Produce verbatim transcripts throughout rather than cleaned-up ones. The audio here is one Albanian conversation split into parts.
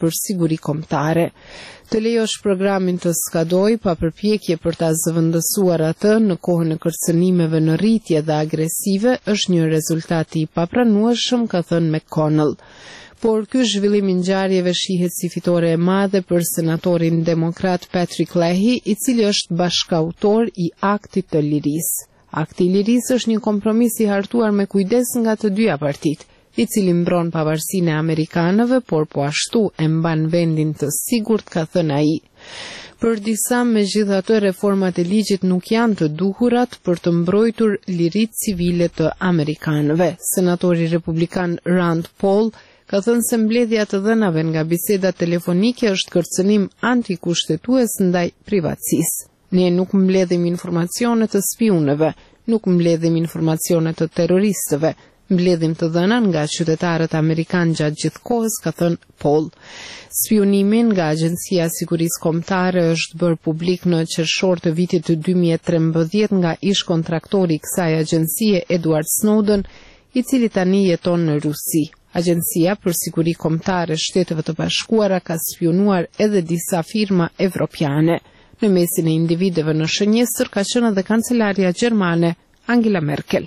për siguri kombëtare. Të lejosh programin të skadoj pa përpjekje për ta zëvendësuar atë në kohën e kërcënimeve në rritje dhe agresive është një rezultat i papranueshëm, ka thënë McConnell. Por ky zhvillim i ngjarjeve shihet si fitore e madhe për senatorin demokrat Patrick Leahy, i cili është bashkautor i Aktit të Lirisë. Akti i Lirisë është një kompromis i hartuar me kujdes nga të dyja partitë, i cili mbron pavarësinë e amerikanëve, por po ashtu e mban vendin të sigurt, ka thënë ai. Për disa, megjithatë, reformat e ligjit nuk janë të duhurat për të mbrojtur liritë civile të amerikanëve. Senatori republikan Rand Paul ka thënë se mbledhja të dhënave nga biseda telefonike është kërcënim antikushtetues ndaj privatësisë. Ne nuk mbledhim informacione të spionëve, nuk mbledhim informacione të terroristëve, mbledhim të dhëna nga qytetarët amerikanë gjatë gjithë kohës, ka thënë Paul. Spionimin nga Agjencia e Sigurisë Kombëtare është bërë publik në qershor të vitit të dy mijë e trembëdhjetë nga ish kontraktori i kësaj agjencie Edward Snowden, i cili tani jeton në Rusi. Agjencia për Siguri Kombëtare e Shteteve të Bashkuara ka spionuar edhe disa firma evropiane. Në mesin e individëve në shënjestër ka qenë edhe kancelaria gjermane Angela Merkel.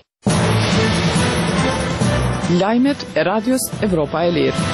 Lajmet e Radios Evropa e Lirë.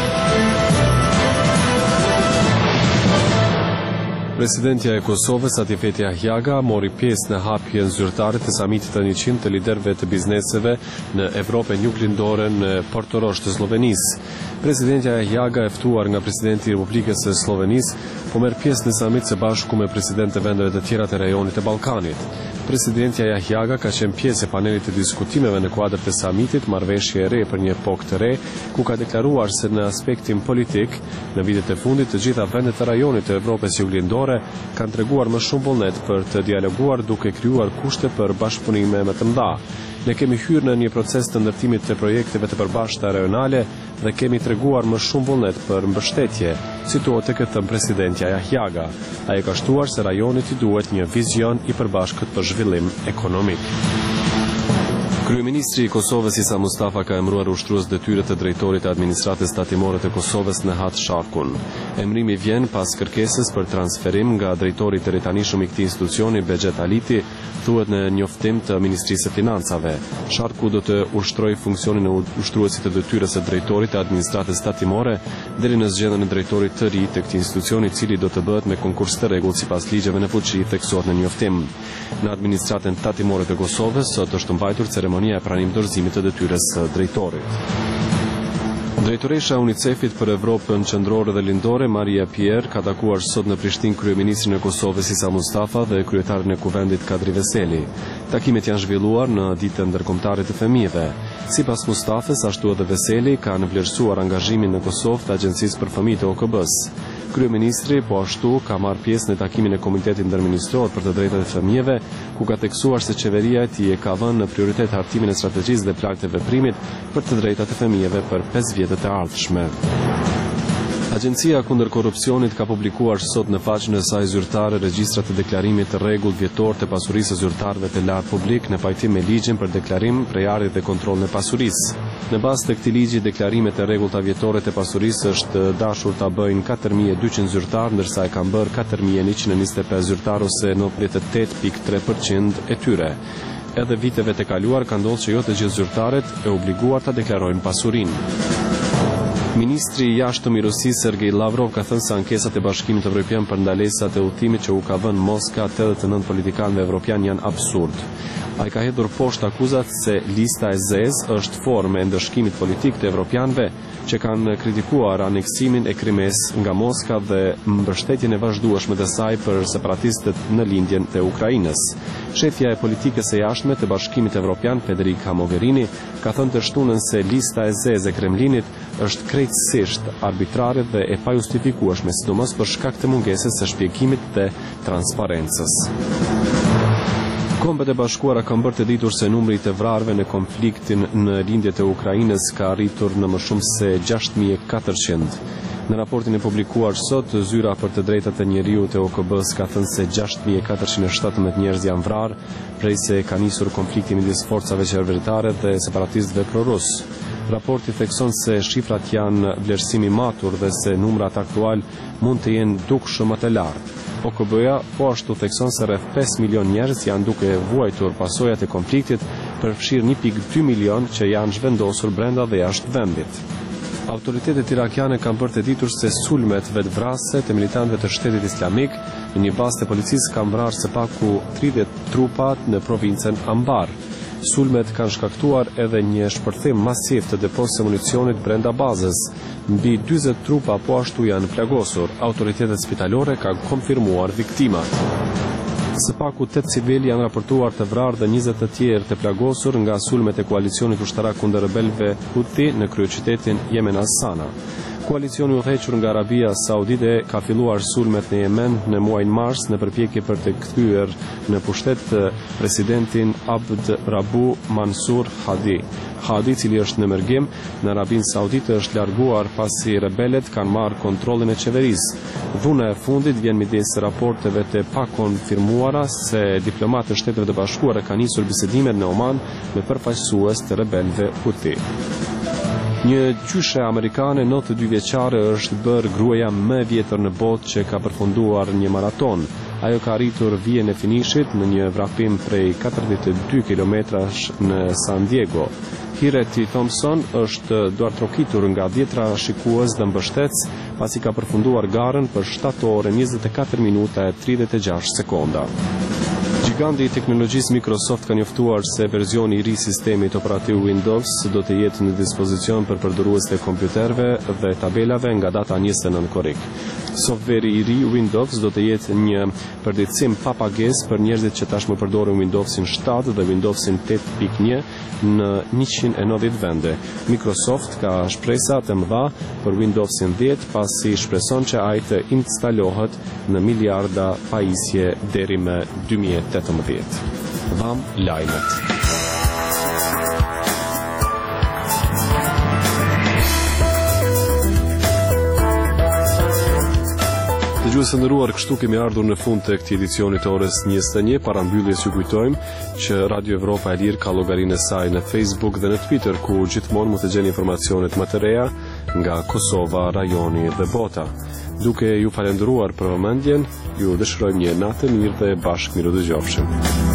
Presidentja e Kosovës, Atifete Ahjaga, mori pjesë në hapjen zyrtare të samitit të njëqind të liderëve të bizneseve në Evropën juglindore në Portorosh të Slovenisë. Presidentja Ahjaga, e ftuar nga presidenti i Republikës së Slovenisë, po merr pjesë në samit së bashku me presidentët e vendeve të tjera të rajonit të Ballkanit. Presidentja Ahjaga ka qenë pjesë e panelit të diskutimeve në kuadër të samitit Marrëveshje e re për një epokë të re, ku ka deklaruar se në aspektin politik, në vitet e fundit të gjitha vendet e rajonit të Evropës juglindore kanë treguar më shumë vullnet për të dialoguar duke krijuar kushte për bashkëpunime më të mëdha. Ne kemi hyrë në një proces të ndërtimit të projekteve të përbashkëta rajonale dhe kemi treguar më shumë vullnet për mbështetje, citohet tek thënë presidentja Ahjaga. Ai ka shtuar se rajonit i duhet një vizion i përbashkët për zhvillim ekonomik. Kryeministri i Kosovës Isa Mustafa ka emëruar ushtrues detyrë të drejtorit të administratës tatimore të Kosovës Nehat Sharkun. Emrimi vjen pas kërkesës për transferim nga drejtori i tërhetanishëm i këtij institucioni Bexhet Aliti, thuhet në njoftim të Ministrisë së Financave. Sharku do të ushtrojë funksionin e ushtruesit të detyrës së drejtorit të administratës tatimore deri në zgjedhjen e drejtorit të ri të këtij institucioni, i cili do të bëhet me konkurs të rregullt sipas ligjeve në fuqi, theksohet në njoftim. Në administratën tatimore të Kosovës sot është mbajtur ceremonia e pranim dorëzimit të detyrës së drejtorit. Drejtoresha e UNICEF-it për Evropën qendrore dhe lindore, Maria Pierre, ka takuar sot në Prishtinë kryeministrin e Kosovës Isa Mustafa dhe kryetarin e Kuvendit Kadri Veseli. Takimet janë zhvilluar në ditën ndërkombëtare të fëmijëve. Sipas Mustafës, ashtu edhe Veseli kanë vlerësuar angazhimin në Kosovë të Agjencisë për Fëmijët të O K B-s. Kryeministri po ashtu ka marrë pjesë në takimin e Komitetit Ndërministror për të drejtat e fëmijëve, ku ka theksuar se qeveria e tij e ka vënë në prioritet hartimin e strategjisë dhe plagët e veprimit për të drejtat e fëmijëve për pesë vjetët e ardhshme. Agjencia kundër korrupsionit ka publikuar sot në faqen e saj zyrtare regjistrat e deklarimit të rregull vjetor të pasurisë së zyrtarëve të lartë publik në pajtim me ligjin për deklarim, prejardhje dhe kontrollin e pasurisë. Në bazë të këtij ligji, deklarimet e rregullta vjetore të pasurisë është dashur ta bëjnë katër mijë e dyqind zyrtarë, ndërsa e kanë bërë katër mijë e njëqind e njëzet e pesë zyrtarë ose nëntëdhjetë e tetë pikë tre përqind e tyre. Edhe viteve të kaluar ka ndodhur që jo të gjithë zyrtarët e obliguar ta deklarojnë pasurinë. Ministri i jashtëm i Rusisë Sergej Lavrov ka thënë se ankesat e Bashkimit Evropian për ndalesat e udhëtimit që u ka vënë Moska tetëdhjetë e nëntë politikanëve evropian janë absurd. Ai ka hedhur poshtë akuzat se lista e zezë është formë e ndëshkimit politik të evropianëve që kanë kritikuar aneksimin e Krimes nga Moska dhe mbështetjen e vazhdueshme të saj për separatistët në lindjen e Ukrainës. Shefja e politikës së jashtme të Bashkimit Evropian, Federica Mogherini, ka thënë të shtunën se lista e zezë e Kremlinit është krejtësisht arbitrare dhe e pajustifikueshme, sidomos për shkak të mungesës së shpjegimit dhe transparencës. Kombet e Bashkuara kanë bërë të ditur se numri i të vrarëve në konfliktin në lindjet e Ukrainës ka arritur në më shumë se gjashtë mijë e katërqind. Në raportin e publikuar sot, zyra për të drejtat e njeriut e O K B-s ka thënë se gjashtë mijë e katërqind e shtatëmbëdhjetë njerëz janë vrarë, prej se ka nisur konflikti midis forcave qeveritare dhe separatistëve prorus. Raporti thekson se shifrat janë vlerësimi matur dhe se numrat aktual mund të jenë dukshëm më të lartë. O K B-ja po ashtu thekson se rreth pesë milion njerëz janë duke vuajtur pasojat e konfliktit, përfshirë një pikë dy milion që janë zhvendosur brenda dhe jashtë vendit. Autoritetet irakiane kanë bërë të ditur se sulmet vetvrasëse të militantëve të Shtetit Islamik në një bazë të policisë kanë vrarë së paku tridhjetë trupa në provincën Anbar. Sulmet kanë shkaktuar edhe një shpërthim masiv të depos së municionit brenda bazës. Mbi dyzet trupa po ashtu janë plagosur. Autoritetet spitalore kanë konfirmuar viktimat. Së paku tetë civil janë raportuar të vrarë dhe njëzet të tjerë të plagosur nga sulmet e koalicionit ushtarak kundër rebelëve Houthi në kryeqytetin Yemen Sana. Koalicioni udhëhequr nga Arabia Saudite ka filluar sulmet në Yemen në muajin mars në përpjekje për të kthyer në pushtet presidentin Abd Rabu Mansur Hadi. Hadi, cili është në mërgim në Arabinë Saudite, është larguar pasi rebelët kanë marrë kontrollin e qeverisë. Dhuna e fundit vjen midis raporteve të pakonfirmuara se diplomatë të Shteteve të Bashkuara kanë nisur bisedimet në Oman me përfaqësues të rebelëve Houthi. Një gjyshe amerikane nëntëdhjetë e dy vjeçare është bërë gruaja më e vjetër në botë që ka përfunduar një maraton. Ajo ka arritur vijën e finishit në një vrapim prej katërdhjetë e dy kilometrash në San Diego. Hireti Thompson është duartrokitur nga dhjetra shikues dhe mbështec pasi ka përfunduar garën për shtatë orë njëzet e katër minuta e tridhjetë e gjashtë sekonda. Giganti i teknologjisë Microsoft ka njoftuar se versioni i ri i sistemit operativ Windows do të jetë në dispozicion për përdoruesit e kompjuterëve dhe tabelave nga data njëzet e nëntë korrik. Softveri i ri Windows do të jetë një përditësim pa pagesë për njerëzit që tashmë përdorin Windowsin shtatë dhe Windowsin tetë pikë një në njëqind e nëntëdhjetë vende. Microsoft ka shpresa të mëdha për Windowsin dhjetë pasi shpreson që ai të instalohet në miliarda pajisje deri më dy mijë e tetëmbëdhjetë. Vam lajmet. Dëgjues të nderuar, kështu kemi ardhur në fund të këtij edicioni të orës njëzet e një. Para mbylljes ju kujtojmë që Radio Evropa e Lirë ka llogarinë e saj në Facebook dhe në Twitter, ku gjithmonë mund të gjeni informacionet më të reja nga Kosova, rajoni dhe bota. Duke ju falendëruar për vëmendjen, ju dëshirojmë një natë mirë dhe bashkë miru dëgjofshim.